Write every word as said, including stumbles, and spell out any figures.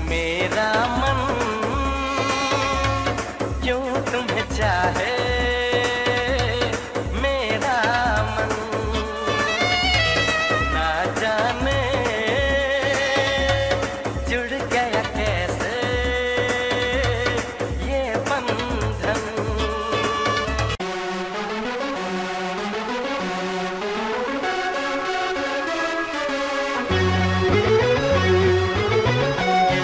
मेरा मन क्यों तुम्हें चाहे, मेरा मन ना जाने जुड़ गया